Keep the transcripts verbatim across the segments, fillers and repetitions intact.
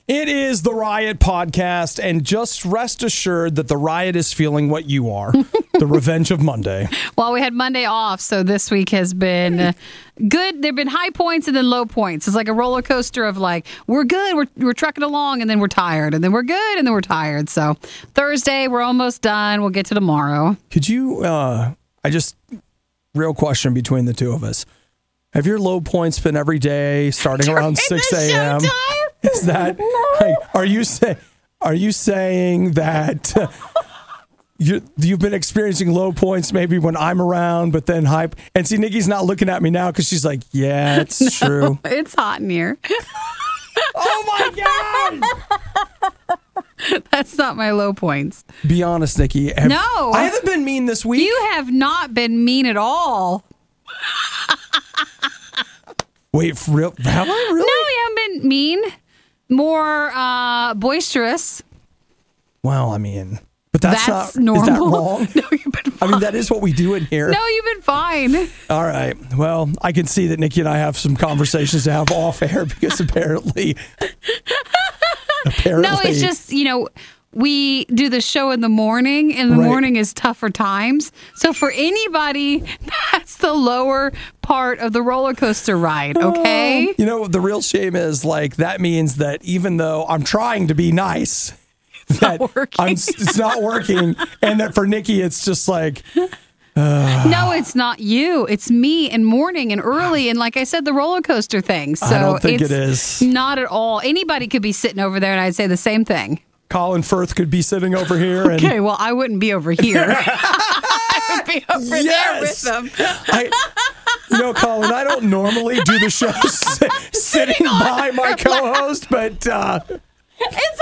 It is the Riot Podcast, and just rest assured that the Riot is feeling what you are, the revenge of Monday. Well, we had Monday off, so this week has been good. There have been high points and then low points. It's like a roller coaster of like, we're good, we're, we're trucking along, and then we're tired, and then we're good, and then we're tired. So Thursday, we're almost done. We'll get to tomorrow. Could you, uh, I just, real question between the two of us. Have your low points been every day starting around six a.m.? Is that like, are you say are you saying that uh, you you've been experiencing low points maybe when I'm around, but then hype? And see, Nikki's not looking at me now because she's like, yeah, it's no, true. It's hot in here. Oh my god! That's not my low points. Be honest, Nikki. Have, no, I haven't been mean this week. You have not been mean at all. Wait, for real? Have I really? No, you haven't been mean. More uh, boisterous. Well, I mean, but that's, that's not normal. Is that wrong? No, you've been fine. I mean, that is what we do in here. No, you've been fine. All right. Well, I can see that Nikki and I have some conversations to have off air because apparently, apparently, no, it's just you know. We do the show in the morning, and the right. morning is tougher times. So for anybody, that's the lower part of the roller coaster ride, okay? Oh, you know, the real shame is, like, that means that even though I'm trying to be nice, it's that not working. I'm, it's not working. And that for Nikki, it's just like... Uh, no, it's not you. It's me and morning and early. And like I said, the roller coaster thing. So I don't think it's it is. Not at all. Anybody could be sitting over there, and I'd say the same thing. Colin Firth could be sitting over here. And... Okay, well, I wouldn't be over here. I would be over yes! there with them. I, you know, Colin, I don't normally do the show s- sitting by my co-host, but... Uh, it's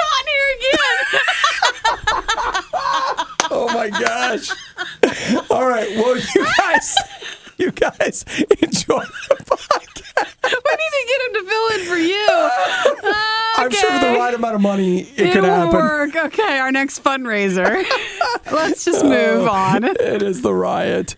on here again. Oh, my gosh. All right, well, you guys... You guys enjoy the podcast. We need to get him to fill in for you. Okay. I'm sure for the right amount of money, it, it could will happen. Work. Okay, our next fundraiser. Let's just move oh, on. It is the Riot.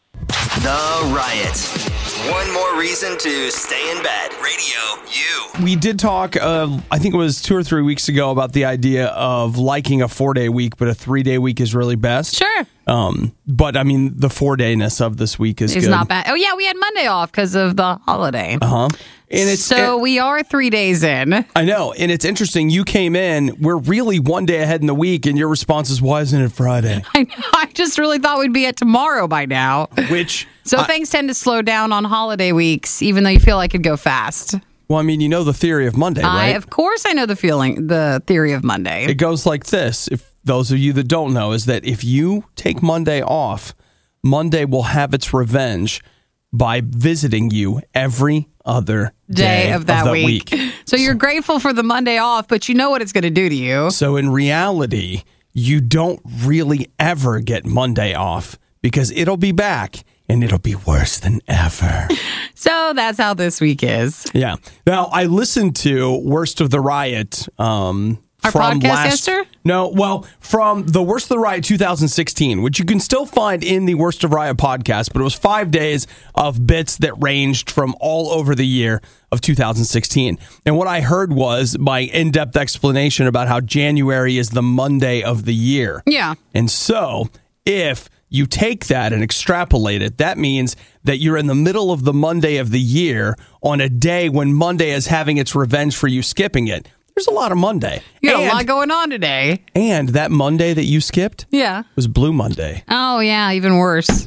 The Riot. One more reason to stay in bed. Radio U. We did talk, uh, I think it was two or three weeks ago, about the idea of liking a four-day week, but a three-day week is really best. Sure. Um, but, I mean, the four-dayness of this week is it's good. not bad. Oh, yeah, we had Monday off because of the holiday. Uh-huh. And it's, so it, we are three days in. I know. And it's interesting. You came in. We're really one day ahead in the week. And your response is, why isn't it Friday? I know. I just really thought we'd be at tomorrow by now. Which. So I, things tend to slow down on holiday weeks, even though you feel like it'd go fast. Well, I mean, you know the theory of Monday, right? I, of course I know the feeling, the theory of Monday. It goes like this. If those of you that don't know, is that if you take Monday off, Monday will have its revenge by visiting you every other day, day of that, of that week. week. So you're grateful for the Monday off, but you know what it's going to do to you. So in reality, you don't really ever get Monday off because it'll be back and it'll be worse than ever. So that's how this week is. Yeah. Now, I listened to Worst of the Riot. Um, Our from podcast last, yesterday? No, well, from the Worst of the Riot two thousand sixteen, which you can still find in the Worst of Riot podcast, but it was five days of bits that ranged from all over the year of two thousand sixteen. And what I heard was my in-depth explanation about how January is the Monday of the year. Yeah. And so, if you take that and extrapolate it, that means that you're in the middle of the Monday of the year on a day when Monday is having its revenge for you skipping it. There's a lot of Monday. You got and, a lot going on today. And that Monday that you skipped yeah. was Blue Monday. Oh, yeah, even worse.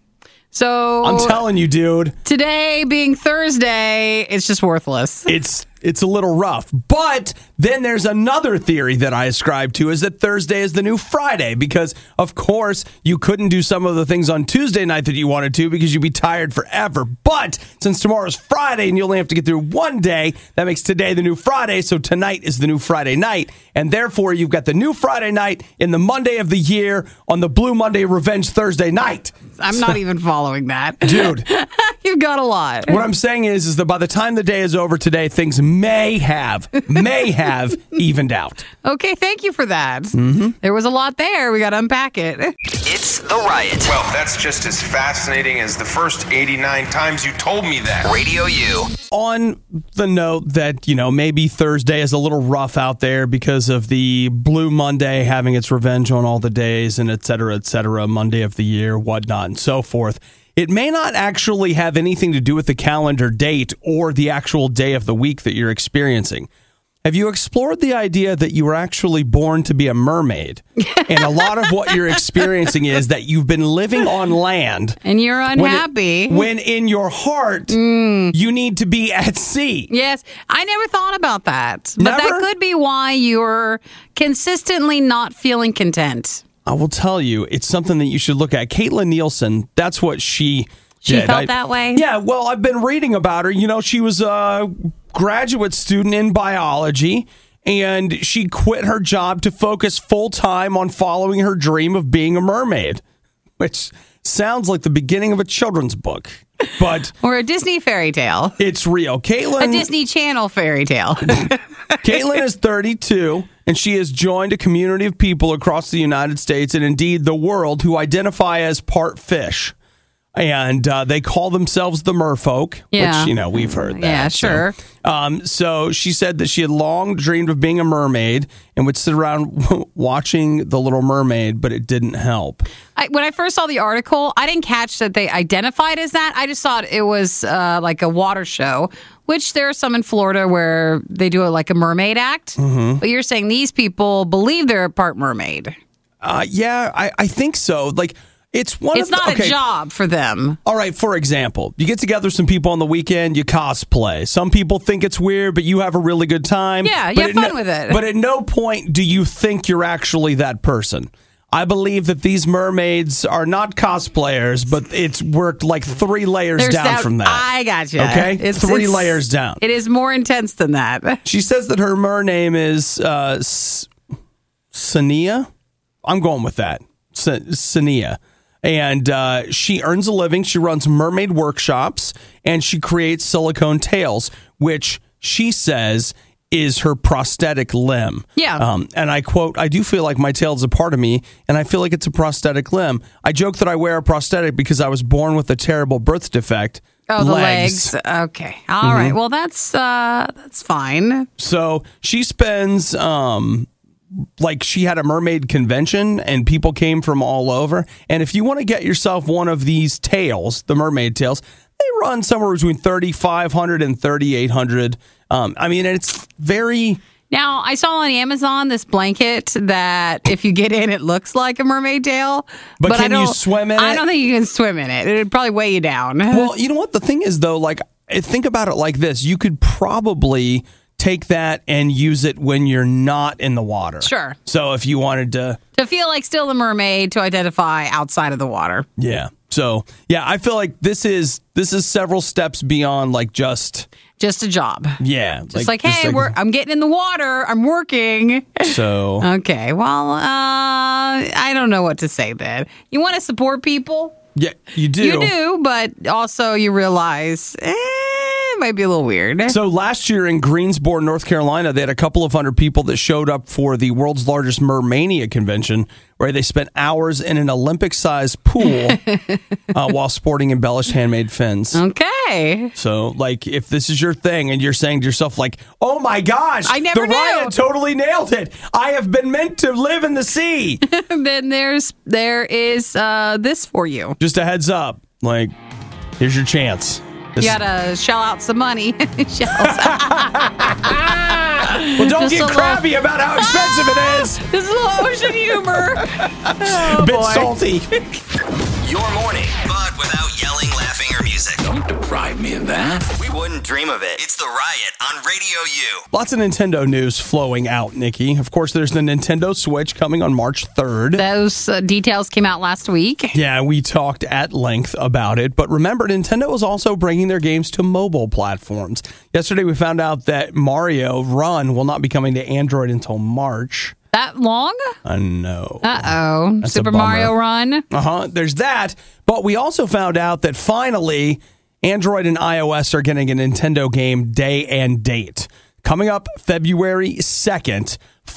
So I'm telling you, dude. Today being Thursday, it's just worthless. It's it's a little rough. But then there's another theory that I ascribe to is that Thursday is the new Friday because, of course, you couldn't do some of the things on Tuesday night that you wanted to because you'd be tired forever. But since tomorrow's Friday and you only have to get through one day, that makes today the new Friday. So tonight is the new Friday night. And therefore, you've got the new Friday night in the Monday of the year on the Blue Monday Revenge Thursday night. I'm so, not even following that. Dude. You've got a lot. What I'm saying is, is that by the time the day is over today, things may have, may have evened out. Okay, thank you for that. Mm-hmm. There was a lot there. We got to unpack it. It's It's The Riot. Well, that's just as fascinating as the first eighty-nine times you told me that. Radio U. On the note that, you know, maybe Thursday is a little rough out there because of the Blue Monday having its revenge on all the days and et cetera, et cetera, Monday of the year, whatnot, and so forth. It may not actually have anything to do with the calendar date or the actual day of the week that you're experiencing. Have you explored the idea that you were actually born to be a mermaid? And a lot of what you're experiencing is that you've been living on land. And you're unhappy. When, it, when in your heart, mm. you need to be at sea. Yes. I never thought about that. But Never? that could be why you're consistently not feeling content. I will tell you, it's something that you should look at. Caitlin Nielsen, that's what she She did. felt I, that way? Yeah, well, I've been reading about her. You know, she was a graduate student in biology, and she quit her job to focus full-time on following her dream of being a mermaid, which sounds like the beginning of a children's book. But or a Disney fairy tale. It's real. Caitlin, a Disney Channel fairy tale. Caitlin is thirty-two, and she has joined a community of people across the United States and indeed the world who identify as part fish. And uh, they call themselves the merfolk, yeah. which, you know, we've heard that. Yeah, sure. So, um, so she said that she had long dreamed of being a mermaid and would sit around watching The Little Mermaid, but it didn't help. I, when I first saw the article, I didn't catch that they identified as that. I just thought it was uh, like a water show, which there are some in Florida where they do it like a mermaid act. Mm-hmm. But you're saying these people believe they're part mermaid. Uh, yeah, I, I think so. Like, It's one. It's of the, not okay. a job for them. All right, for example, you get together some people on the weekend, you cosplay. Some people think it's weird, but you have a really good time. Yeah, you but have fun no, with it. But at no point do you think you're actually that person. I believe that these mermaids are not cosplayers, but it's worked like three layers There's down that, from that. I got you. Okay? It's, three it's, layers down. It is more intense than that. She says that her mer name is uh, S- Sania. I'm going with that. S- Sania. And uh, she earns a living. She runs mermaid workshops, and she creates silicone tails, which she says is her prosthetic limb. Yeah. Um, and I quote, I do feel like my tail is a part of me, and I feel like it's a prosthetic limb. I joke that I wear a prosthetic because I was born with a terrible birth defect. Oh, the legs. legs. Okay. All mm-hmm. right. Well, that's uh, that's fine. So she spends... Um, like she had a mermaid convention and people came from all over. And if you want to get yourself one of these tails, the mermaid tails, they run somewhere between thirty-five hundred dollars and thirty-eight hundred dollars. Um, I mean, it's very... Now, I saw on Amazon this blanket that if you get in, it looks like a mermaid tail. But, but can I don't, you swim in it? I don't think you can swim in it. It would probably weigh you down. Well, you know what? The thing is, though, like, think about it like this. You could probably... take that and use it when you're not in the water. Sure. So if you wanted to... To feel like still a mermaid, to identify outside of the water. Yeah. So, yeah, I feel like this is this is several steps beyond like just... Just a job. Yeah. Just like, like hey, just like, we're, I'm getting in the water. I'm working. So... Okay. Well, uh, I don't know what to say then. You want to support people? Yeah, you do. You do, but also you realize... Eh, might be a little weird. So last year in Greensboro, North Carolina, they had a couple of hundred people that showed up for the world's largest Mermania convention, where they spent hours in an Olympic-sized pool uh, while sporting embellished handmade fins. Okay. So, like, if this is your thing and you're saying to yourself, like, oh my gosh, I never the knew. Riot totally nailed it. I have been meant to live in the sea. Then there's there is uh, this for you. Just a heads up. Like, here's your chance. You gotta shell out some money. Shells. Well, don't Just get crabby little... about how expensive it is. This is a little ocean humor. Oh, a bit boy. salty. Your morning, but without yelling, laughing, or music. Don't deprive me of that. We wouldn't dream of it. It's The Riot on Radio U. Lots of Nintendo news flowing out, Nikki. Of course, there's the Nintendo Switch coming on March third. Those uh, details came out last week. Yeah, we talked at length about it. But remember, Nintendo is also bringing their games to mobile platforms. Yesterday, we found out that Mario Run will not be coming to Android until March. That long? I know. Uh-oh. That's Super Mario Run? Uh-huh. There's that. But we also found out that finally, Android and iOS are getting a Nintendo game day and date. Coming up February second,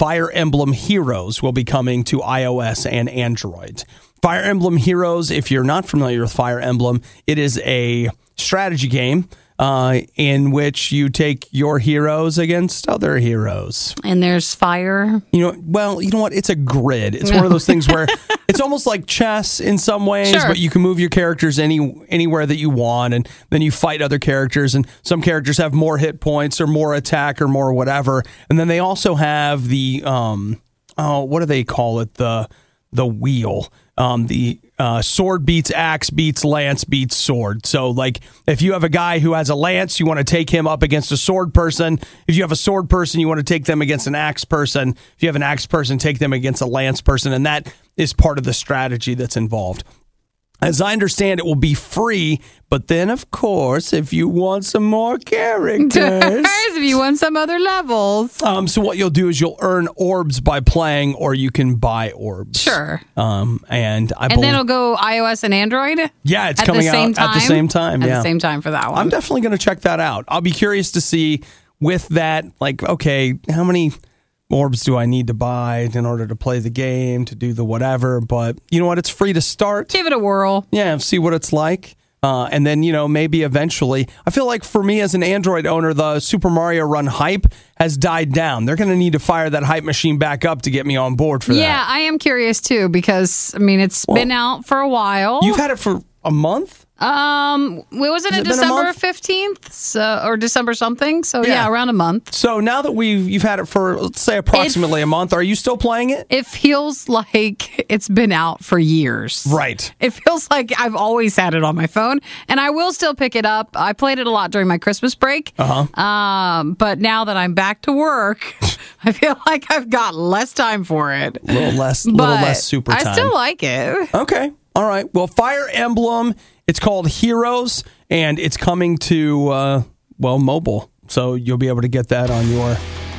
Fire Emblem Heroes will be coming to iOS and Android. Fire Emblem Heroes, if you're not familiar with Fire Emblem, it is a strategy game uh, in which you take your heroes against other heroes. And there's fire. You know, well, you know what? It's a grid. It's one of those things where it's almost like chess in some ways, Sure. but you can move your characters any anywhere that you want, and then you fight other characters, and some characters have more hit points or more attack or more whatever. And then they also have the um oh, what do they call it? The the wheel. Um, the uh, sword beats axe beats lance beats sword. So, like, if you have a guy who has a lance, you want to take him up against a sword person. If you have a sword person, you want to take them against an axe person. If you have an axe person, take them against a lance person. And that is part of the strategy that's involved. As I understand, it will be free, but then, of course, if you want some more characters, if you want some other levels. um, so what you'll do is you'll earn orbs by playing, or you can buy orbs. Sure. Um, and I And believe, then it'll go iOS and Android? yeah, it's at coming the same out time? at the same time. At yeah, the same time for that one. I'm definitely going to check that out. I'll be curious to see with that, like, okay, how many orbs do I need to buy in order to play the game, to do the whatever? But you know what? It's free to start. Give it a whirl. Yeah, see what it's like. Uh, and then, you know, maybe eventually, I feel like for me as an Android owner, the Super Mario Run hype has died down. They're going to need to fire that hype machine back up to get me on board for Yeah, that. I am curious too because, I mean, it's Well, been out for a while. You've had it for a month? Um, was it Has in it been a December month? fifteenth so, or December something? So, Yeah. yeah, around a month. So now that we've you've had it for, let's say, approximately a month, are you still playing it? It feels like it's been out for years. Right. It feels like I've always had it on my phone, and I will still pick it up. I played it a lot during my Christmas break. Uh-huh. Um, but now that I'm back to work, I feel like I've got less time for it. A little less, little But less super time. I still like it. Okay. All right. Well, Fire Emblem, it's called Heroes, and it's coming to, uh, well, mobile. So you'll be able to get that on your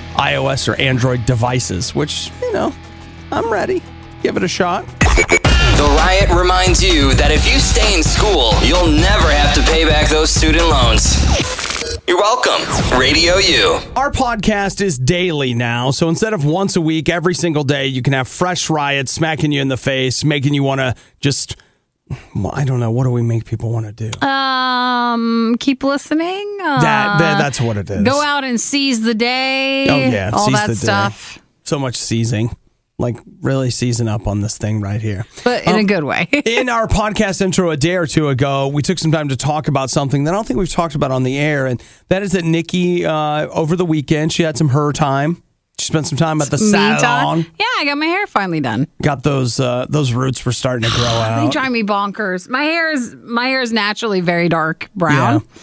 iOS or Android devices, which, you know, I'm ready. Give it a shot. The Riot reminds you that if you stay in school, you'll never have to pay back those student loans. You're welcome. Radio U. Our podcast is daily now, so instead of once a week, every single day, you can have fresh Riot smacking you in the face, making you want to just, well, I don't know, what do we make people want to do? Um, keep listening. Uh, that, that That's what it is. Go out and seize the day. Oh, yeah. all seize that the day. stuff. So much seizing. Like, really seizing up on this thing right here. But in Um, a good way. In our podcast intro a day or two ago, we took some time to talk about something that I don't think we've talked about on the air, and that is that Nikki, uh, over the weekend, she had some her time. She spent some time at the Me time. salon. Yeah, I got my hair finally done. Got those uh, those roots were starting to grow They out. drive me bonkers. My hair is my hair is naturally very dark brown. Yeah.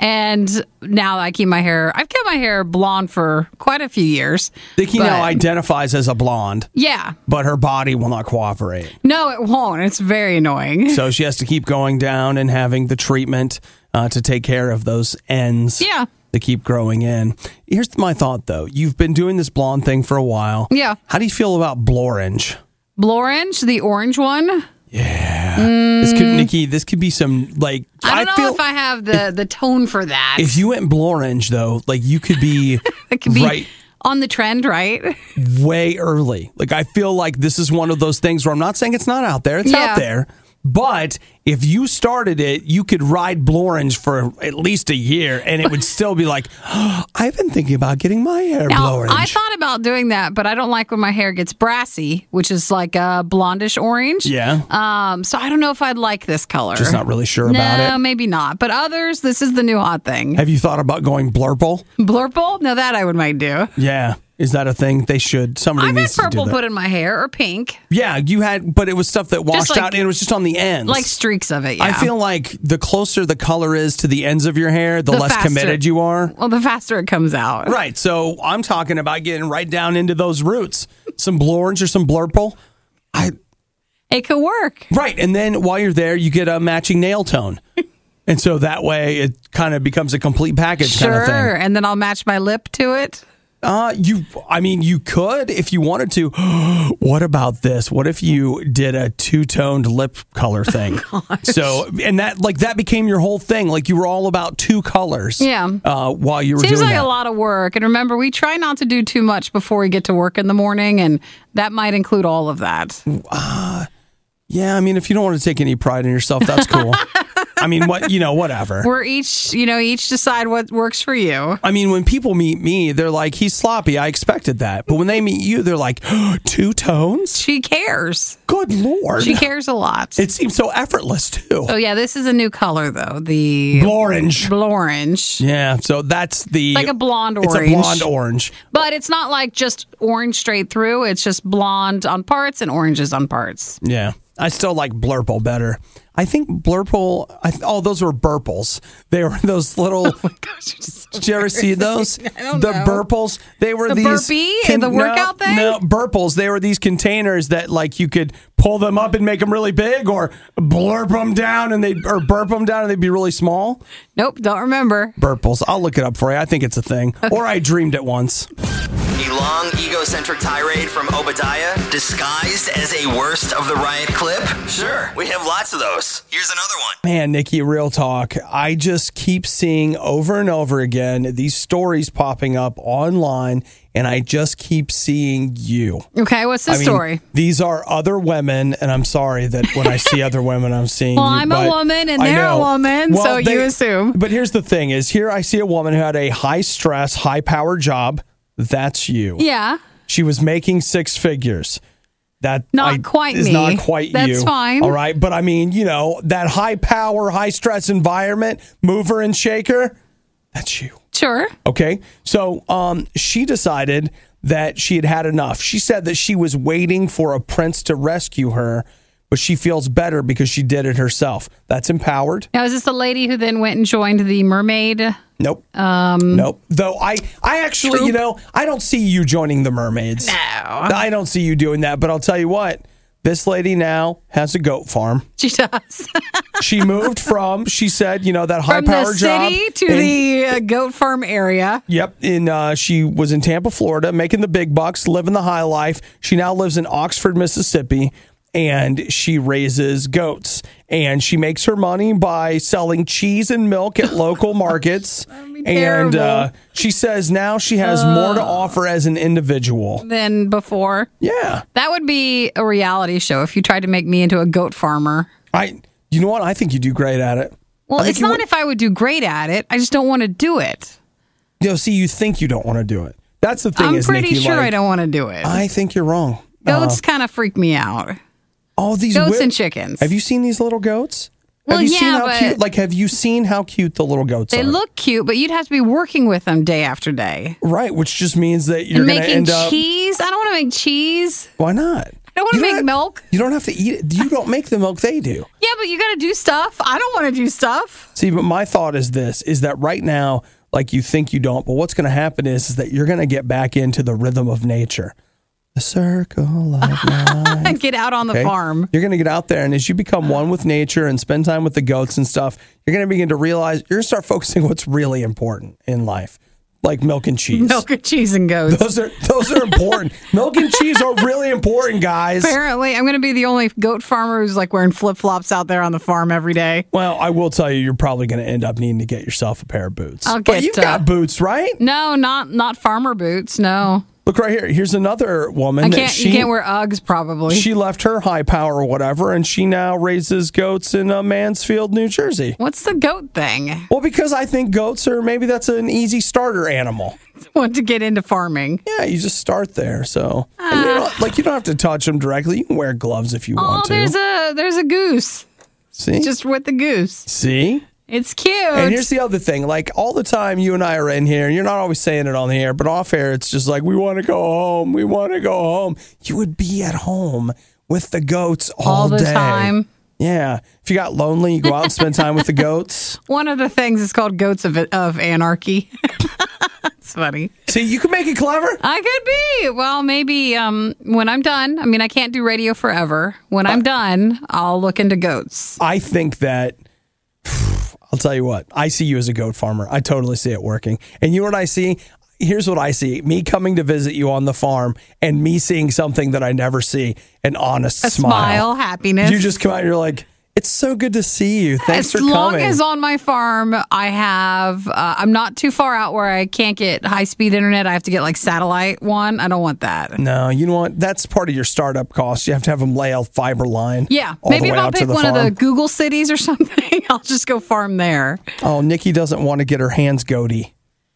And now I keep my hair I've kept my hair blonde for quite a few years. Nikki but- now identifies as a blonde, Yeah. but her body will not cooperate. No, it won't. It's very annoying. So she has to keep going down and having the treatment uh, to take care of those ends. Yeah. That keep growing in. Here's my thought, though. You've been doing this blonde thing for a while. Yeah. How do you feel about Blorange? Blorange, the orange one. Yeah. This could, Nikki, this could be some, like, I don't know feel if I have the, the tone for that. if you went Blorange, though, like, you could be, it could be right on the trend, right? way early. Like, I feel like this is one of those things where I'm not saying it's not out there. It's Yeah. out there. But if you started it, you could ride Blorange for at least a year, and it would still be like, oh, I've been thinking about getting my hair Now, Blorange. I thought about doing that, but I don't like when my hair gets brassy, which is like a blondish orange. Yeah. Um. So I don't know if I'd like this color. Just not really sure no, about it. maybe not. But others, this is the new hot thing. Have you thought about going Blurple? Blurple? No, that I would might do. Yeah. Is that a thing? They should. Somebody I've had needs to do purple that. put in my hair or pink, Yeah, you had, but it was stuff that washed like- out and it was just on the ends. like streaks of it. Yeah. I feel like the closer the color is to the ends of your hair, the, The less faster- committed you are. well, the faster it comes out. Right. So I'm talking about getting right down into those roots. Some Blorange or some Blurple. I It could work. right, and then while you're there, you get a matching nail tone, and so that way it kind of becomes a complete package Sure. kind of thing. And then I'll match my lip to it. Uh, you, I mean, you could if you wanted to. What about this? What if you did a two-toned lip color thing? Oh, so, and that, like, that became your whole thing. Like, you were all about two colors. Yeah. Uh, while you were Seems doing like that. a lot of work. And remember, we try not to do too much before we get to work in the morning, and that might include all of that. Uh, yeah, I mean, if you don't want to take any pride in yourself, that's cool. I mean, what you know, whatever. We're each, you know, each decide what works for you. I mean, when people meet me, they're like, he's sloppy. I expected that. But when they meet you, they're like, two tones? She cares. Good Lord. She cares a lot. It seems so effortless, too. Oh, yeah, this is a new color, though. The Orange. Blorange. Yeah, so that's the... Like a blonde It's orange. a blonde orange. But it's not like just orange straight through. It's just blonde on parts and oranges on parts. Yeah. I still like Blurple better. I think Blurple... I th- oh, those were Burples. They were those little... Oh, my gosh. You're just so Did you ever see those? I don't the know. Burples. They were The these burpee? The workout no, thing? No, Burples. They were these containers that like you could pull them up and make them really big, or blurp them down and they or burp them down and they'd be really small. Nope, don't remember. Burples. I'll look it up for you. I think it's a thing, Okay. or I dreamed it once. A long, egocentric tirade from Obadiah, disguised as a worst of the riot clip? Sure, we have lots of those. Here's another one. Man, Nikki, real talk. I just keep seeing over and over again these stories popping up online, and I just keep seeing you. Okay, what's the I mean, story? These are other women, and I'm sorry that when I see other women, I'm seeing Well, you. I'm a but woman, and I they're a know. woman, Well, so you they- assume. But here's the thing is, here I see a woman who had a high-stress, high-power job. That's you. Yeah. She was making six figures. That Not I- quite is me. not quite That's you. fine. All right. But I mean, you know, that high power, high stress environment, mover and shaker, that's you. Sure. Okay. So um, she decided that she had had enough. She said that she was waiting for a prince to rescue her, but she feels better because she did it herself. That's empowered. Now, is this the lady who then went and joined the mermaid? Nope. Um, nope. Though I, I actually, Troop? you know, I don't see you joining the mermaids. No. I don't see you doing that. But I'll tell you what, this lady now has a goat farm. She does. She moved from, she said, you know, that high From the power job. city to in- the uh, goat farm area. Yep. In uh, she was in Tampa, Florida, making the big bucks, living the high life. She now lives in Oxford, Mississippi, and she raises goats. And she makes her money by selling cheese and milk at local markets. be And uh, terrible. she says now she has more to offer as an individual. Than before. Yeah. That would be a reality show if you tried to make me into a goat farmer. I. You know what? I think you do great at it. Well, I think it's you not would- if I would do great at it. I just don't want to do it. You know, see, you think you don't want to do it. That's the thing. I'm is, pretty Nikki, sure like, I don't want to do it. I think you're wrong. Goats Uh, kind of freak me out. all these Goats wi- and chickens. Have you seen these little goats? Well, have you seen yeah, how but- cute? Like, have you seen how cute the little goats They are? look cute, but you'd have to be working with them day after day. Right, which just means that you're And going to making end up. cheese? I don't want to make cheese. Why not? I don't want to You make have- milk. You don't have to eat it. You don't make the milk; they do. Yeah, but you got to do stuff. I don't want to do stuff. See, but my thought is this: is that right now, like you think you don't, but what's going to happen is, is that you're going to get back into the rhythm of nature, the circle of life. And get out on the Okay? farm. You're going to get out there, and as you become one with nature and spend time with the goats and stuff, you're going to begin to realize you're going to start focusing on what's really important in life, like milk and cheese. Milk and cheese and goats. Those are those are important. Milk and cheese are really important, guys. Apparently, I'm going to be the only goat farmer who's like wearing flip flops out there on the farm every day. Well, I will tell you, you're probably going to end up needing to get yourself a pair of boots. I'll but get, you've uh, got boots, right? No, not not farmer boots. No, Look right here. Here's another woman I that can't. she you can't wear Uggs, probably. she left her high power or whatever, and she now raises goats in uh, Mansfield, New Jersey. What's the goat thing? Well, because I think goats are maybe that's an easy starter animal. Want to get into farming? Yeah, you just start there. So, and you don't, like, you don't have to touch them directly. You can wear gloves if you Oh, want to. there's a there's a goose. See, Just with the goose. see. It's cute. And here's the other thing. Like, all the time you and I are in here, and you're not always saying it on the air, but off air, it's just like, we want to go home. We want to go home. You would be at home with the goats all, All the day. time. Yeah. If you got lonely, you go out and spend time with the goats. One of the things is called Goats of of Anarchy. It's funny. See, you can make it clever. I could be. Well, maybe um, when I'm done. I mean, I can't do radio forever. When I'm done, I'll look into goats. I think that, I'll tell you what, I see you as a goat farmer. I totally see it working. And you know what I see? here's what I see. Me coming to visit you on the farm and me seeing something that I never see, an honest A smile. smile, happiness. You just come out and you're like, it's so good to see you. Thanks as for long coming. as on my farm I have, uh, I'm not too far out where I can't get high speed internet. I have to get like satellite one. I don't want that. No, you know what? That's part of your startup cost. You have to have them lay a fiber line. Yeah, all maybe the way if I'll out to pick the one farm. of the Google cities or something, I'll just go farm there. Oh, Nikki doesn't want to get her hands goatee.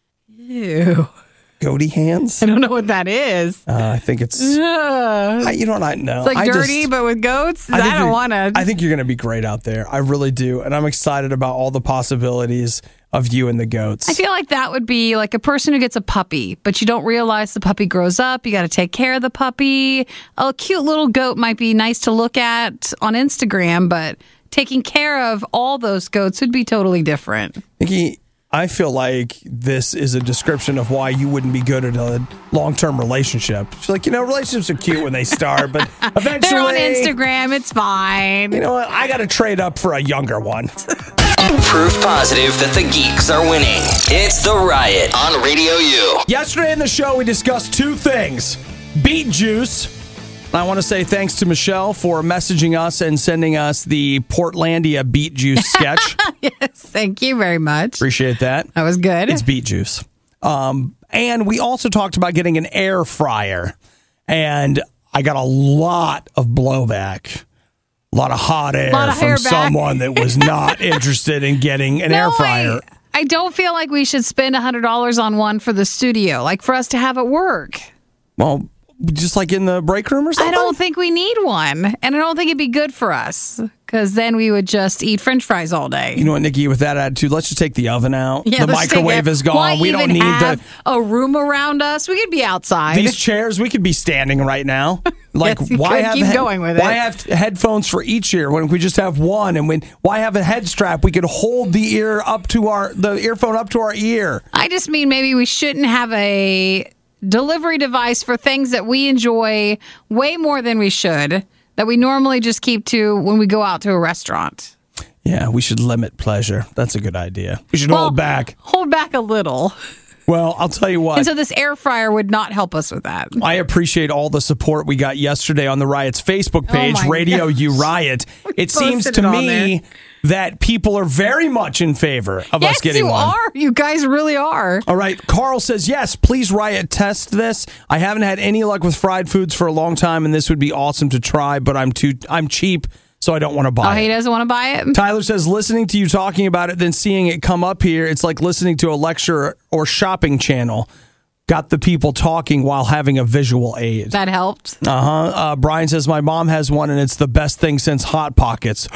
Ew. Goatee hands? I don't know what that is. Uh, I think it's. Ugh. I, you know what? I know. It's like I dirty, just, but with goats. I, think don't you're- want to. I think you're going to be great out there. I really do. And I'm excited about all the possibilities of you and the goats. I feel like that would be like a person who gets a puppy, but you don't realize the puppy grows up. You got to take care of the puppy. A cute little goat might be nice to look at on Instagram, but taking care of all those goats would be totally different. Nikki, I feel like this is a description of why you wouldn't be good at a long-term relationship. She's like, you know, relationships are cute when they start, but eventually... They're on Instagram. It's fine. You know what? I got to trade up for a younger one. Proof positive that the geeks are winning. It's The Riot on Radio U. Yesterday in the show, we discussed two things. Beet juice. I want to say thanks to Michelle for messaging us and sending us the Portlandia beet juice sketch. Yes, thank you very much. Appreciate that. That was good. It's beet juice. Um, and we also talked about getting an air fryer. And I got a lot of blowback. A lot of hot air Lot of from hair back. someone that was not interested in getting an No, air fryer. I, I don't feel like we should spend one hundred dollars on one for the studio, like for us to have it work. Well, just like in the break room or something? I don't think we need one. And I don't think it'd be good for us because then we would just eat French fries all day. You know what, Nikki, with that attitude, let's just take the oven out. Yeah, the let's take microwave it. is gone. Why We don't even need have the a room around us. We could be outside. these chairs. We could be standing right now. Like, Yes, you why could. have Keep he- going with why it. have headphones for each ear when we just have one? And when why have a head strap? We could hold the ear up to our the earphone up to our ear. I just mean maybe we shouldn't have a delivery device for things that we enjoy way more than we should, that we normally just keep to when we go out to a restaurant. Yeah, we should limit pleasure. That's a good idea. We should Well, hold back. Hold back a little. Well, I'll tell you what. And so this air fryer would not help us with that. I appreciate all the support we got yesterday on the Riot's Facebook page, Oh my Radio gosh. U Riot. It seems posted to it on me that people are very much in favor of us Yes, getting you one. are. You guys really are. All right. Carl says, yes, please Riot test this. I haven't had any luck with fried foods for a long time, and this would be awesome to try, but I'm too I'm cheap, so I don't want to buy Oh, it. he doesn't want to buy it? Tyler says, listening to you talking about it, then seeing it come up here, it's like listening to a lecture or shopping channel. Got the people talking while having a visual aid. That helped. Uh-huh. Uh, Brian says, my mom has one, and it's the best thing since Hot Pockets.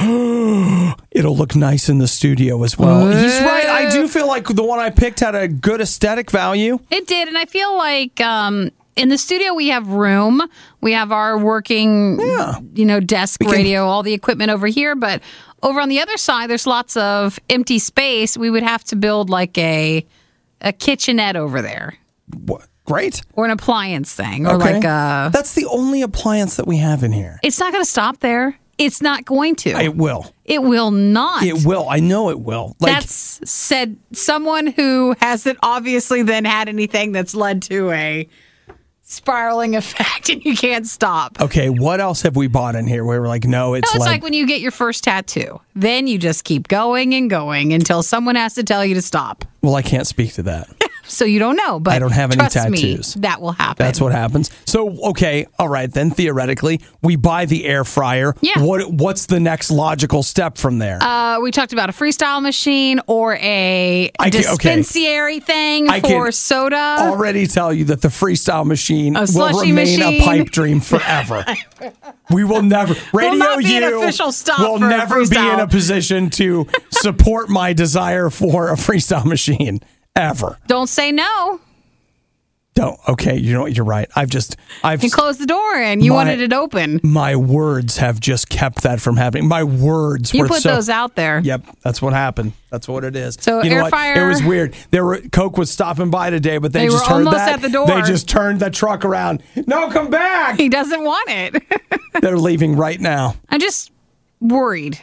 It'll look nice in the studio as well. He's right. I do feel like the one I picked had a good aesthetic value. It did, and I feel like um, in the studio we have room. We have our working, Yeah. you know, desk can- radio, all the equipment over here. But over on the other side, there's lots of empty space. We would have to build like a a kitchenette over there, What? Great. or an appliance thing, or Okay. like a. That's the only appliance that we have in here. It's not going to stop there. It's not going to. It will. It will not. It will. I know it will. Like, That's said someone who hasn't obviously then had anything that's led to a spiraling effect and you can't stop. okay, what else have we bought in here where we're like, no, it's, No, it's led- like when you get your first tattoo. Then you just keep going and going until someone has to tell you to stop. well, I can't speak to that. So you don't know, but I don't have any trust tattoos. Me, that will happen. That's what happens. So, okay, all right, then theoretically, we buy the air fryer. Yeah. What What's the next logical step from there? Uh, we talked about a freestyle machine or a I can- okay. dispensary thing I for can soda. already tell you that the freestyle machine A will slushy remain a machine. pipe dream forever. We will never. Radio not be an U official stop will for a never be freestyle. in a position to support my desire for a freestyle machine ever. Don't say no. Don't. Okay, you know what? You're right. I've just. I've. You closed the door and you My- wanted it open. My words have just kept that from happening. My words You were put so. those out there. Yep, that's what happened. That's what it is. So you know air what? fryer- It was weird. There were Coke was stopping by today, but they, They just were heard almost that. at the door. They just turned the truck around. No, come back. He doesn't want it. They're leaving right now. I'm just worried.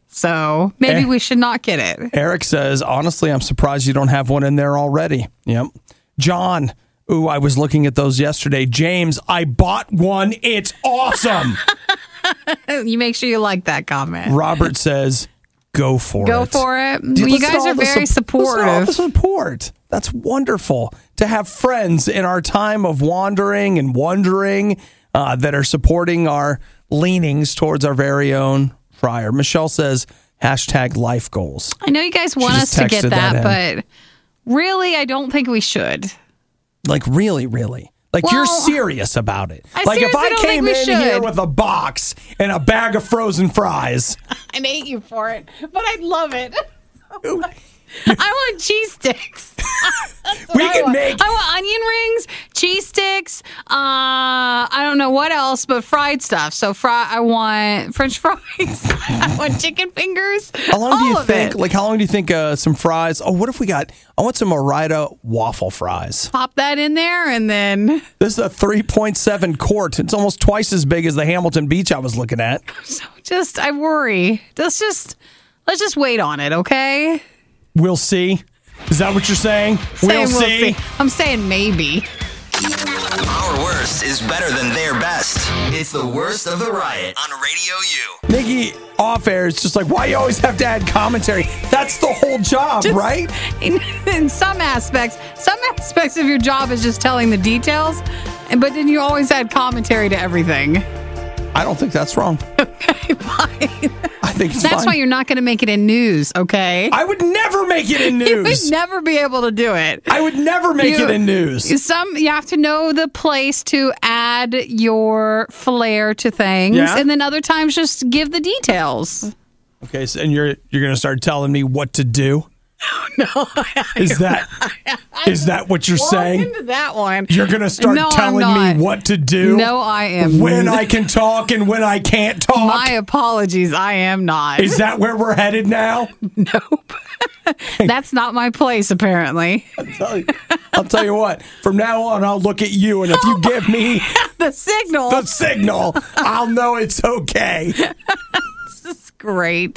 So maybe Eh. we should not get it. Eric says, honestly, I'm surprised you don't have one in there already. Yep. John, ooh, I was looking at those yesterday. James, I bought one. It's awesome. You make sure you like that comment. Robert says, go for Go it. for it. Dude, you listen to guys all are the very sup- listen to all the supportive. support. That's wonderful to have friends in our time of wandering and wondering uh, that are supporting our leanings towards our very own Fryer. Michelle says, hashtag life goals. I know you guys want She us just to get texted that that, but really, I don't think we should. Like, really, really? Like, Well, you're serious about it. I like, if seriously I don't came think we in here should. with a box and a bag of frozen fries. I hate you for it, but I'd love it. I want cheese sticks. We I can want. make- I want onion rings, cheese sticks. Uh, I don't know what else, but fried stuff. So fry. I want French fries. I want chicken fingers. How long do all you of think, it. like, how long do you think uh, some fries? Oh, what if we got, I want some Orida waffle fries. Pop that in there, and then This is a three point seven quart. It's almost twice as big as the Hamilton Beach I was looking at. so just I worry. Let's just let's just wait on it, okay? We'll see. Is that what you're saying? Saying We'll see. I'm saying maybe. Our worst is better than their best. It's the worst of the riot on Radio U. Nikki, off air, it's just like, why you always have to add commentary? That's the whole job, Just- right? In, in some aspects, some aspects of your job is just telling the details, and but then you always add commentary to everything. I don't think that's wrong. Okay, fine. I think it's That's fine. why you're not going to make it in news, okay? I would never make it in You would news. never be able to do it. I would never make You- it in news. Some you have to know the place to add your flair to things, Yeah? and then other times just give the details. Okay, so, and you're you're going to start telling me what to do? No, Is that is that what you're saying? into that one. You're going to start No, I'm telling not. me what to do? No, I am When not. I can talk and when I can't talk? My apologies, I am not. Is that where we're headed now? Nope. That's not my place, apparently. Tell you- I'll tell you what. From now on, I'll look at you, and if you give me The signal. the signal, I'll know it's okay. Great.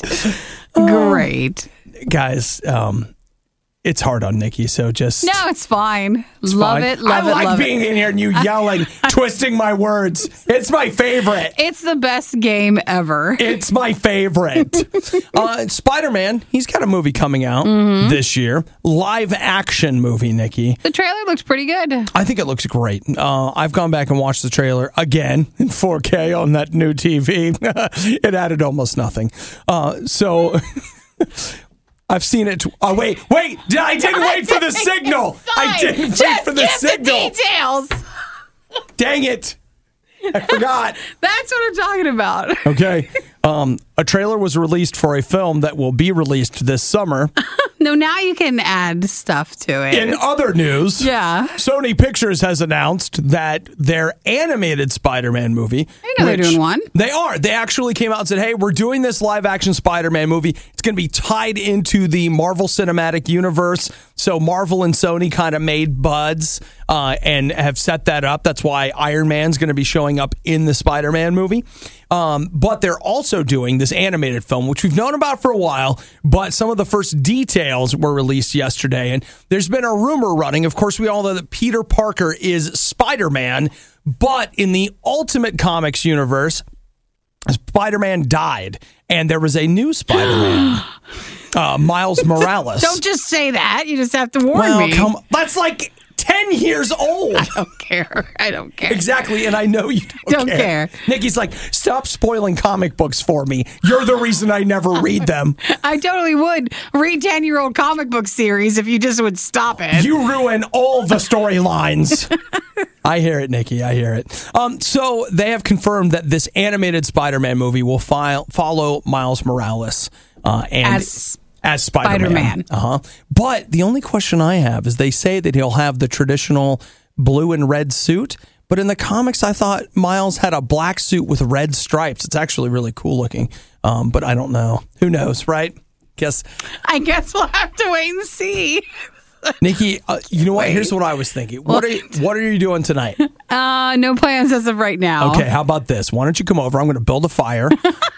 Great. Guys, um, it's hard on Nikki, so just No, it's fine. it's love fine. it. Love I it. like love being it. in here and you yelling, twisting my words. It's my favorite. It's the best game ever. It's my favorite. uh, Spider-Man, he's got a movie coming out Mm-hmm. this year. Live action movie, Nikki. The trailer looks pretty good. I think it looks great. Uh, I've gone back and watched the trailer again in four K on that new T V. It added almost nothing. Uh, so I've seen it. Tw- oh, wait, wait. Did- I didn't wait for the signal. I didn't wait Just for the give signal. The details. Dang it. I forgot. That's what I'm talking about. Okay. Um, a trailer was released for a film that will be released this summer. No, now you can add stuff to it. In other news, Yeah. Sony Pictures has announced that their animated Spider-Man movie. I know they're which- doing one. They are. They actually came out and said, hey, we're doing this live-action Spider-Man movie. It's going to be tied into the Marvel Cinematic Universe. So Marvel and Sony kind of made buds uh, and have set that up. That's why Iron Man's going to be showing up in the Spider-Man movie. Um, but they're also doing this animated film, which we've known about for a while, but some of the first details were released yesterday. And there's been a rumor running. Of course, we all know that Peter Parker is Spider-Man, but in the Ultimate Comics universe, Spider-Man died, and there was a new Spider-Man, uh, Miles Morales. Don't just say that. You just have to warn well, me. come that's like ten years old. I don't care. I don't care. Exactly, and I know you don't, Don't care. Nikki's like, stop spoiling comic books for me. You're the reason I never read them. I totally would read ten-year-old comic book series if you just would stop it. You ruin all the storylines. I hear it, Nikki. I hear it. Um, so they have confirmed that this animated Spider-Man movie will file, follow Miles Morales uh, and As as Spider-Man. Spider-Man. Uh-huh. But the only question I have is they say that he'll have the traditional blue and red suit. But in the comics, I thought Miles had a black suit with red stripes. It's actually really cool looking. Um, but I don't know. Who knows, right? Guess. I guess we'll have to wait and see. Nikki, uh, you know what? Here's what I was thinking. What are you, what are you doing tonight? Uh, no plans as of right now. Okay, how about this? Why don't you come over? I'm going to build a fire.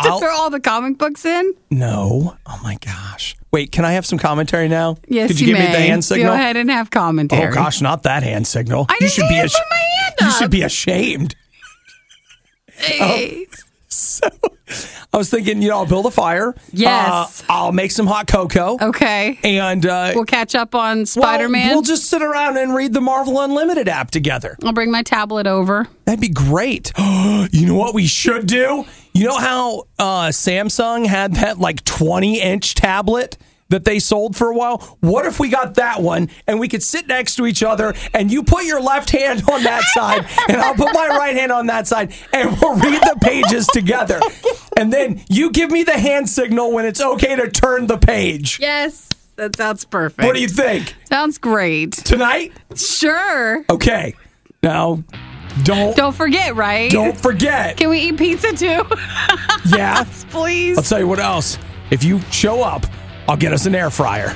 I'll, throw all the comic books in? no. Oh my gosh. Wait, can I have some commentary now? Yes, Could you, you give may. me the hand signal? Go ahead and have commentary. Oh gosh, not that hand signal. I you just should be can't ash- put my hand You up. should be ashamed. Hey. So, I was thinking, you know, I'll build a fire. Yes. Uh, I'll make some hot cocoa. Okay. And uh, We'll catch up on well, Spider-Man. we'll just sit around and read the Marvel Unlimited app together. I'll bring my tablet over. That'd be great. You know what we should do? You know how uh, Samsung had that like twenty inch tablet that they sold for a while? What if we got that one and we could sit next to each other and you put your left hand on that side and I'll put my right hand on that side and we'll read the pages together. And then you give me the hand signal when it's okay to turn the page. Yes. That sounds perfect. What do you think? Sounds great. Tonight? Sure. Okay. Now, don't Don't forget, right? don't forget. Can we eat pizza too? Yeah. Please. I'll tell you what else. If you show up, I'll get us an air fryer.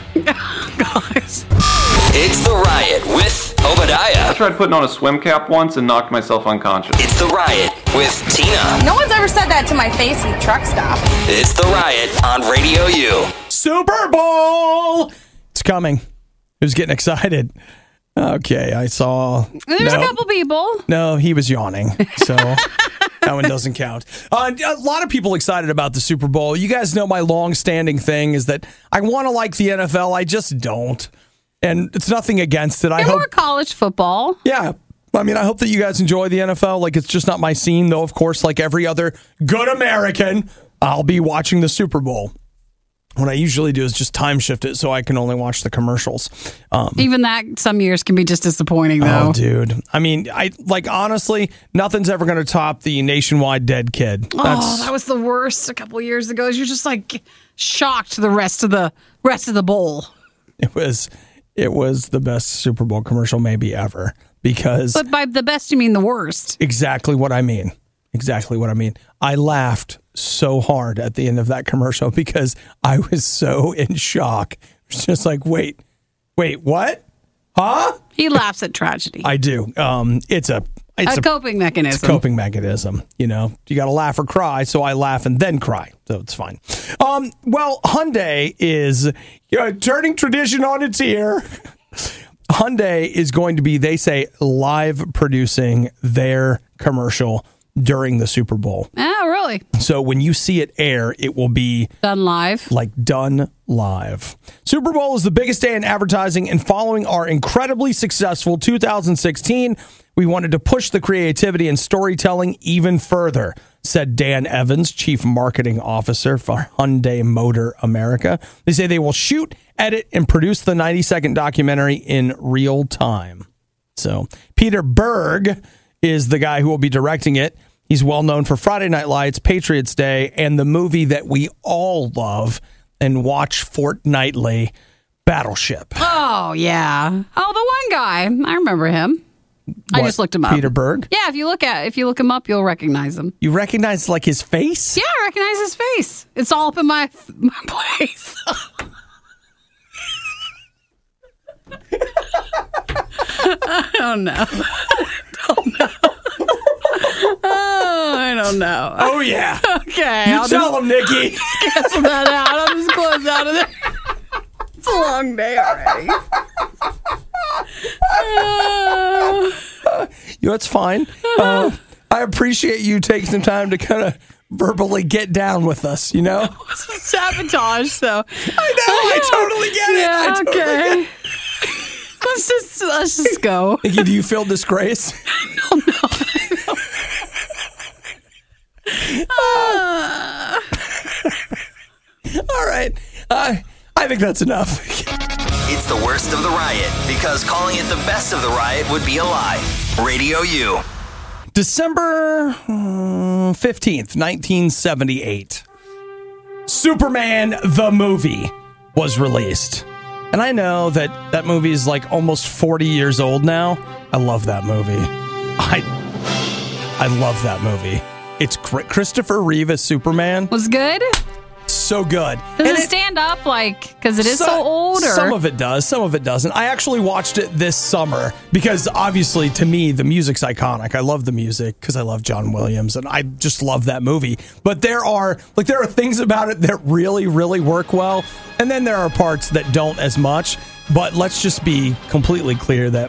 Gosh. It's The Riot with Obadiah. I tried putting on a swim cap once and knocked myself unconscious. It's The Riot with Tina. No one's ever said that to my face in the truck stop. It's The Riot on Radio U. Super Bowl! It's coming. Who's getting excited? Okay, I saw. There's no, a couple people. No, he was yawning, so that one doesn't count. Uh, a lot of people excited about the Super Bowl. You guys know my long-standing thing is that I want to like the N F L. I just don't. And it's nothing against it. I And hope. more college football. Yeah. I mean, I hope that you guys enjoy the N F L. Like, it's just not my scene, though, of course, like every other good American, I'll be watching the Super Bowl. What I usually do is just time shift it so I can only watch the commercials. Um, Even that some years can be just disappointing, though. oh, dude. I mean, I like, honestly, nothing's ever going to top the Nationwide Dead Kid. Oh, that was the worst a couple years ago. You're just like shocked the rest of the rest of the bowl. It was, it was the best Super Bowl commercial maybe ever because But by the best, you mean the worst. exactly what I mean. Exactly what I mean. I laughed so hard at the end of that commercial because I was so in shock. It's just like, wait, wait, what? Huh? He laughs at tragedy. I do. Um, it's a it's a, coping mechanism. It's a coping mechanism. You know, you got to laugh or cry. So I laugh and then cry. So it's fine. Um, well, Hyundai is uh, turning tradition on its ear. Hyundai is going to be, they say, live producing their commercial during the Super Bowl. Oh, really? So when you see it air, it will be Done live. like done live. Super Bowl is the biggest day in advertising, and following our incredibly successful two thousand sixteen, we wanted to push the creativity and storytelling even further, said Dan Evans, Chief Marketing Officer for Hyundai Motor America. They say they will shoot, edit, and produce the ninety second documentary in real time. So Peter Berg is the guy who will be directing it. He's well known for Friday Night Lights, Patriots Day, and the movie that we all love and watch fortnightly, Battleship. Oh, yeah. Oh, the one guy. I remember him. I What, just looked him up. Peter Berg? Yeah, if you look at if you look him up, you'll recognize him. You recognize like his face? Yeah, I recognize his face. It's all up in my my place. I don't know. I don't know. Oh, I don't know. Oh, yeah. Okay. You I'll tell just him, Nikki. cancel that out. I'll just close out of there. It's a long day already. Uh, You know, it's fine. Uh, I appreciate you taking some time to kind of verbally get down with us, you know? sabotage, so. I know. I totally get it. Yeah, I totally okay. get it. Let's just let's just go. Nikki, do you feel disgrace? Oh no. uh, All right. Uh, I think that's enough. It's the worst of the riot because calling it the best of the riot would be a lie. Radio U. December fifteenth, nineteen seventy-eight. Superman the movie was released. And I know that that movie is like almost forty years old now. I love that movie. I I love that movie. It's great. Christopher Reeve as Superman. was good. so good. Does And it stand up, like, because it is so, old? Or? Some of it does, some of it doesn't. I actually watched it this summer because obviously to me the music's iconic. I love the music because I love John Williams and I just love that movie. But there are like there are things about it that really, really work well, and then there are parts that don't as much. But let's just be completely clear that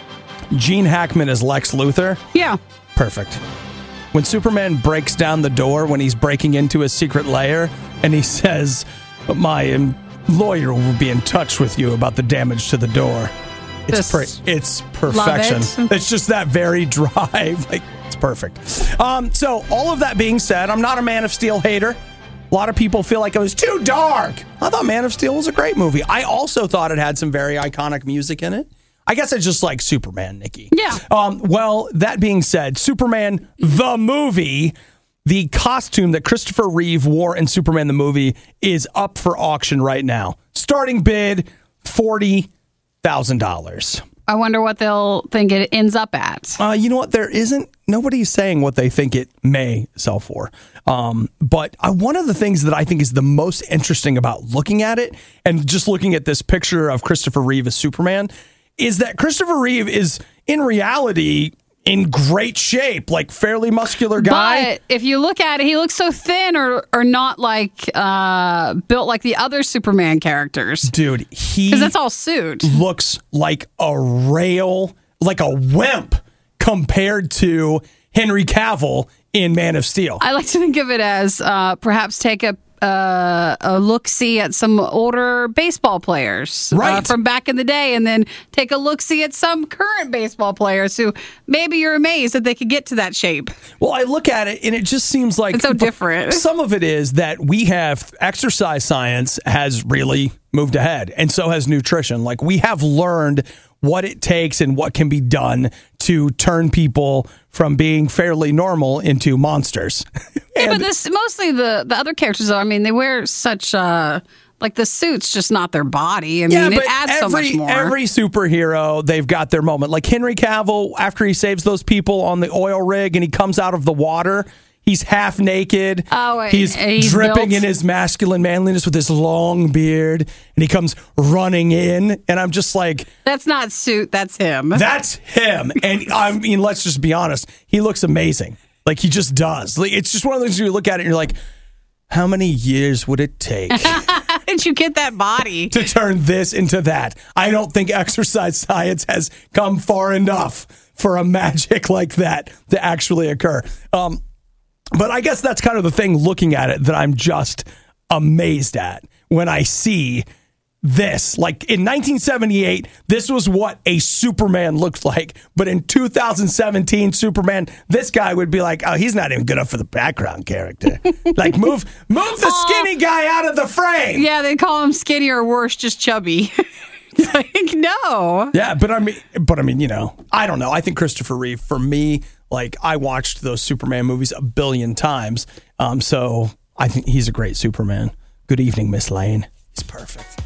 Gene Hackman as Lex Luthor, Yeah. perfect. When Superman breaks down the door when he's breaking into his secret lair and he says, my um, lawyer will be in touch with you about the damage to the door. It's Just pre- it's perfection. love it. It's just that very dry. Like, it's perfect. Um, so all of that being said, I'm not a Man of Steel hater. A lot of people feel like it was too dark. I thought Man of Steel was a great movie. I also thought it had some very iconic music in it. I guess I just like Superman, Nikki. Yeah. Um, well, that being said, Superman the movie, the costume that Christopher Reeve wore in Superman the movie is up for auction right now. Starting bid, forty thousand dollars. I wonder what they'll think it ends up at. Uh, you know what? There isn't, nobody's saying what they think it may sell for. Um, but uh, one of the things that I think is the most interesting about looking at it and just looking at this picture of Christopher Reeve as Superman is that Christopher Reeve is in reality in great shape, like fairly muscular guy. But if you look at it, he looks so thin or or not like uh, built like the other Superman characters. Dude, he Because that's all suit. looks like a rail, like a wimp compared to Henry Cavill in Man of Steel. I like to think of it as uh, perhaps take a uh, a look-see at some older baseball players uh, Right. from back in the day, and then take a look-see at some current baseball players who maybe you're amazed that they could get to that shape. Well, I look at it and it just seems like It's so different. Some of it is that we have exercise science has really moved ahead, and so has nutrition. Like we have learned what it takes and what can be done to turn people from being fairly normal into monsters. Yeah, but And- this mostly the the other characters. I mean, they wear such uh like the suits, just not their body. I mean, it adds every, so much more. Every superhero, they've got their moment. Like Henry Cavill, after he saves those people on the oil rig and he comes out of the water, he's half naked. Oh, and- he's, and he's dripping built- in his masculine manliness with his long beard, and he comes running in, and I'm just like, That's not suit. That's him. that's him. And I mean, let's just be honest, he looks amazing. Like he just does. Like it's just one of those you look at it and you're like, how many years would it take How did you get that body? to turn this into that? I don't think exercise science has come far enough for a magic like that to actually occur. Um, but I guess that's kind of the thing looking at it that I'm just amazed at when I see this. Like in nineteen seventy-eight, this was what a Superman looked like. But in two thousand seventeen, Superman, this guy would be like, oh, he's not even good enough for the background character. Like move, move the skinny guy out of the frame. Yeah, they call him skinny or worse, just chubby. It's like, no. Yeah, but I mean, but I mean, you know, I don't know. I think Christopher Reeve, for me, like I watched those Superman movies a billion times. Um, so I think he's a great Superman. Good evening, Miss Lane. He's perfect.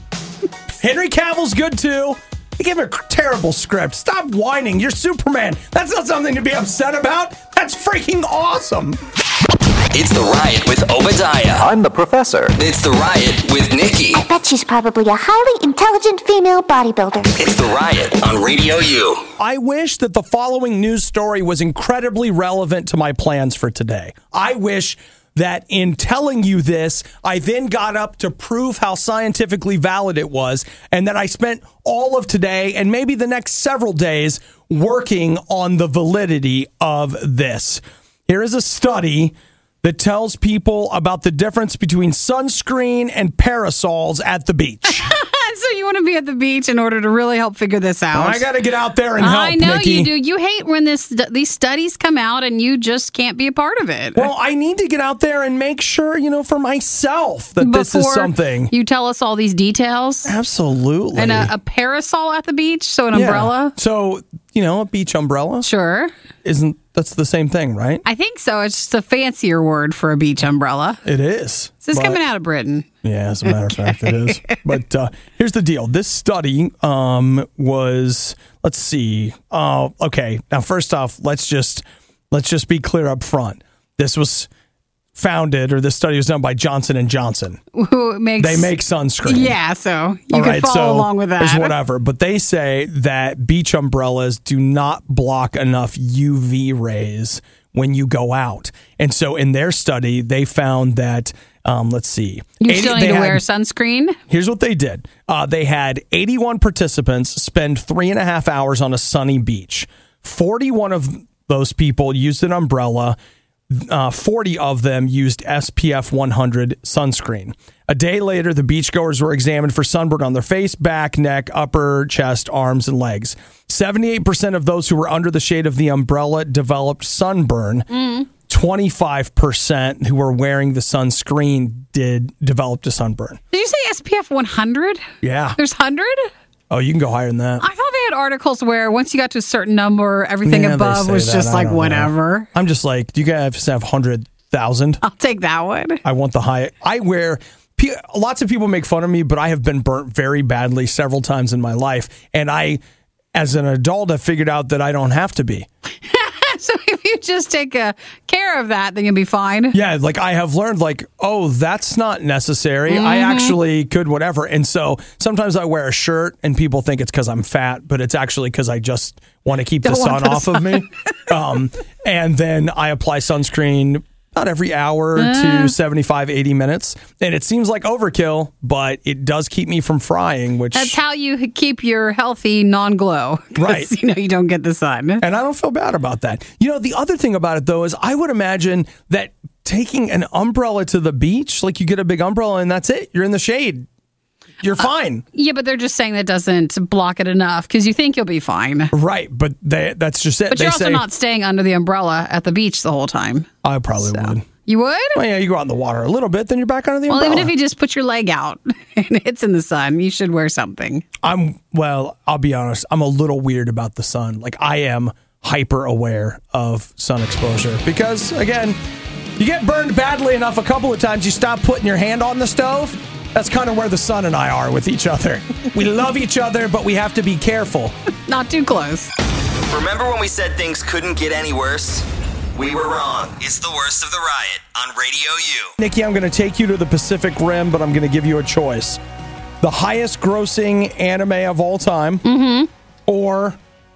Henry Cavill's good too. They gave him a terrible script. Stop whining. You're Superman. That's not something to be upset about. That's freaking awesome. It's The Riot with Obadiah. I'm the professor. It's The Riot with Nikki. I bet she's probably a highly intelligent female bodybuilder. It's The Riot on Radio U. I wish that the following news story was incredibly relevant to my plans for today. I wish that in telling you this, I then got up to prove how scientifically valid it was, and that I spent all of today and maybe the next several days working on the validity of this. Here is a study that tells people about the difference between sunscreen and parasols at the beach. So you want to be at the beach in order to really help figure this out. I got to get out there and help, I know Nikki. you do. You hate when this these studies come out and you just can't be a part of it. Well, I need to get out there and make sure, you know, for myself that this is Before something. you tell us all these details. Absolutely. And a, a parasol at the beach, so an Yeah. umbrella. So, you know, a beach umbrella Sure. isn't, that's the same thing, right? I think so. It's just a fancier word for a beach umbrella. It is. This is But- coming out of Britain. Yeah, as a matter of fact, it is. But uh, here's the deal. This study um, was, let's see. Oh, okay. Now, first off, let's just let's just be clear up front. This was founded, or this study was done by Johnson and Johnson. Who makes They make sunscreen. Yeah, so you All can right, follow so along with that. there's whatever. But they say that beach umbrellas do not block enough U V rays when you go out. And so in their study, they found that, um, let's see. You eighty still need they to had- wear sunscreen? Here's what they did. Uh, they had eighty-one participants spend three and a half hours on a sunny beach. forty-one of those people used an umbrella. Uh, forty of them used S P F one hundred sunscreen. A day later, the beachgoers were examined for sunburn on their face, back, neck, upper chest, arms, and legs. seventy-eight percent of those who were under the shade of the umbrella developed sunburn. Mm. twenty-five percent who were wearing the sunscreen did developed a sunburn. Did you say S P F one hundred? Yeah. There's one hundred? Oh, you can go higher than that. I thought they had articles where once you got to a certain number, everything Yeah, they above say was that. just I like don't know. whatever. I'm just like, do you guys have one hundred thousand? I'll take that one. I want the high. I wear, pe- lots of people make fun of me, but I have been burnt very badly several times in my life. And I, as an adult, have figured out that I don't have to be. So if you just take uh, care of that, then you'll be fine. Yeah, like I have learned, like, oh, that's not necessary. Mm-hmm. I actually could whatever. And so sometimes I wear a shirt and people think it's because I'm fat, but it's actually because I just want to keep Don't the sun the off sun. of me. um, and then I apply sunscreen about every hour Uh. to seventy-five, eighty minutes. And it seems like overkill, but it does keep me from frying, which... That's how you keep your healthy non-glow. 'Cause, Right. You know, you don't get the sun. And I don't feel bad about that. You know, the other thing about it, though, is I would imagine that taking an umbrella to the beach, like you get a big umbrella and that's it. You're in the shade. You're fine. Uh, yeah, but they're just saying that doesn't block it enough because you think you'll be fine. Right. But they, that's just it. But they you're also say, not staying under the umbrella at the beach the whole time. I probably So. would. You would? Well, yeah, you go out in the water a little bit, then you're back under the Well, umbrella. even if you just put your leg out and it's in the sun, you should wear something. I'm, well, I'll be honest. I'm a little weird about the sun. Like, I am hyper aware of sun exposure because, again, you get burned badly enough a couple of times, you stop putting your hand on the stove. That's kind of where the sun and I are with each other. We love each other, but we have to be careful. Not too close. Remember when we said things couldn't get any worse? We were wrong. It's the worst of the riot on Radio U. Nikki, I'm going to take you to the Pacific Rim, but I'm going to give you a choice. The highest grossing anime of all time Mm-hmm. or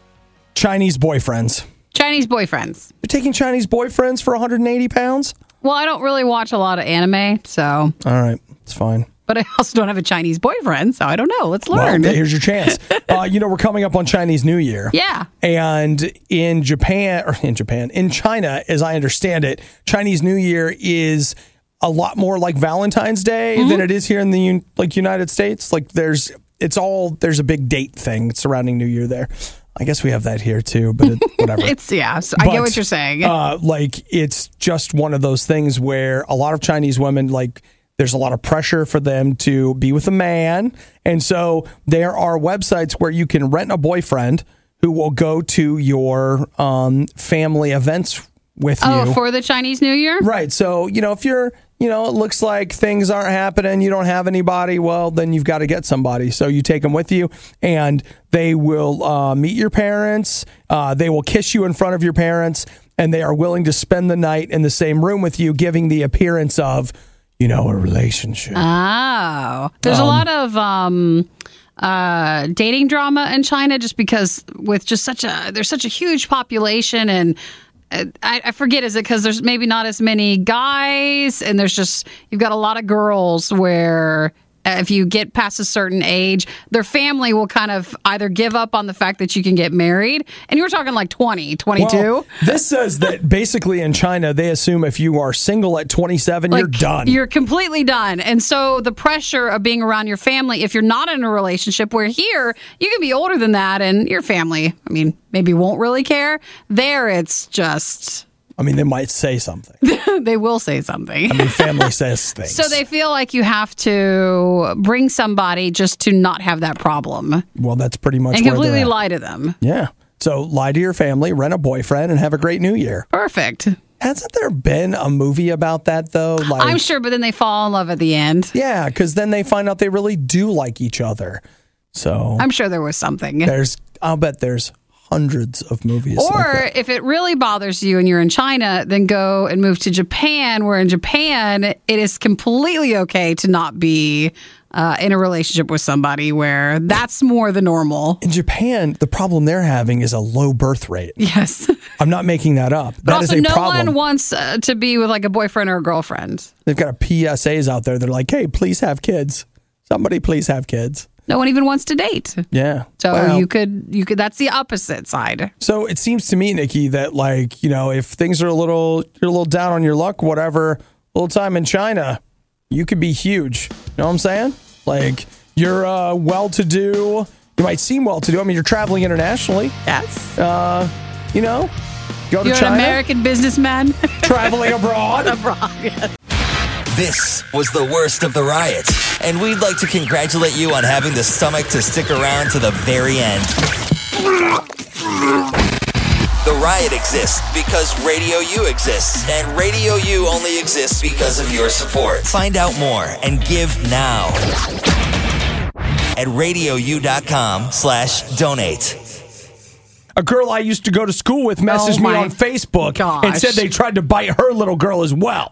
Chinese boyfriends. Chinese boyfriends. You're taking Chinese boyfriends for one hundred eighty pounds? Well, I don't really watch a lot of anime, so. All right, it's fine. But I also don't have a Chinese boyfriend, so I don't know. Let's Well, learn. here's your chance. uh, you know, we're coming up on Chinese New Year. Yeah. And in Japan, or in Japan, in China, as I understand it, Chinese New Year is a lot more like Valentine's Day Mm-hmm. than it is here in the un- like United States. Like there's, it's all, there's a big date thing surrounding New Year there. I guess we have that here too, but it, whatever. It's, yeah, so I But, get what you're saying. Uh, like it's just one of those things where a lot of Chinese women, like there's a lot of pressure for them to be with a man. And so there are websites where you can rent a boyfriend who will go to your um, family events with oh, you. for the Chinese New Year? Right. So, you know, if you're, you know, it looks like things aren't happening, you don't have anybody, well, then you've got to get somebody. So you take them with you and they will uh, meet your parents. Uh, they will kiss you in front of your parents and they are willing to spend the night in the same room with you, giving the appearance of, you know, a relationship. Oh. There's a lot of um, uh, dating drama in China just because with just such a, there's such a huge population and uh, I, I forget, is it because there's maybe not as many guys and there's just, you've got a lot of girls where uh, if you get past a certain age, their family will kind of either give up on the fact that you can get married. And you were talking like twenty, twenty-two. Well, this says that basically in China, they assume if you are single at twenty-seven, Like, you're done. You're completely done. And so the pressure of being around your family, if you're not in a relationship, where here you can be older than that and your family, I mean, maybe won't really care. There it's just, I mean, they might say something. they will say something. I mean, family says things. So they feel like you have to bring somebody just to not have that problem well, that's pretty much and where completely they're at. lie to them. Yeah. So lie to your family, rent a boyfriend, and have a great New Year. Perfect. Hasn't there been a movie about that, though? Like, I'm sure, but then they fall in love at the end. Yeah, because then they find out they really do like each other. So I'm sure there was something. there's, I'll bet there's hundreds of movies. Or like that. if it really bothers you and you're in China, then go and move to Japan, where in Japan, it is completely okay to not be uh, in a relationship with somebody, where that's more the normal. In Japan, the problem they're having is a low birth rate. Yes. I'm not making that up. But That also, is a no problem. one wants uh, to be with like a boyfriend or a girlfriend. They've got a P S As out there. They're like, hey, please have kids. Somebody please have kids. No one even wants to date. Yeah. So Well, you could, you could. That's the opposite side. So it seems to me, Nikki, that like, you know, if things are a little, you're a little down on your luck, whatever, a little time in China, you could be huge. You know what I'm saying? Like, you're uh, well-to-do. You might seem well-to-do. I mean, you're traveling internationally. Yes. Uh, you know, go to You're China. an American businessman. Traveling abroad. Abroad, yes. This was the worst of the riot, and we'd like to congratulate you on having the stomach to stick around to the very end. The riot exists because Radio U exists, and Radio U only exists because of your support. Find out more and give now at radiou.com slash donate. A girl I used to go to school with messaged Oh me my on Facebook gosh. and said they tried to bite her little girl as well.